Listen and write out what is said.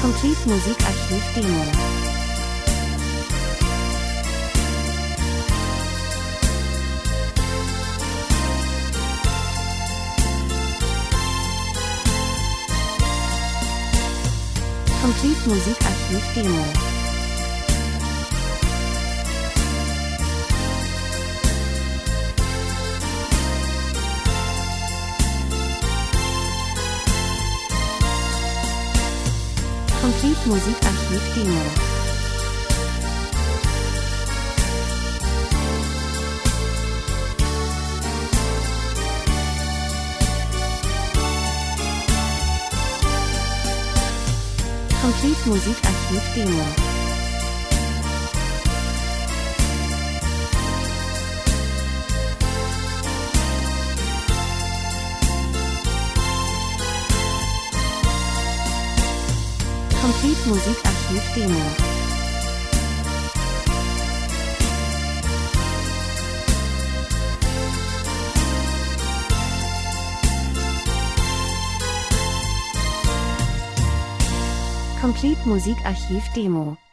Complete Musikarchiv Demo. Complete Musikarchiv Demo. Complete Musikarchiv Demo. Complete Musikarchiv Demo. Complete Musikarchiv Demo. Complete Musikarchiv Demo.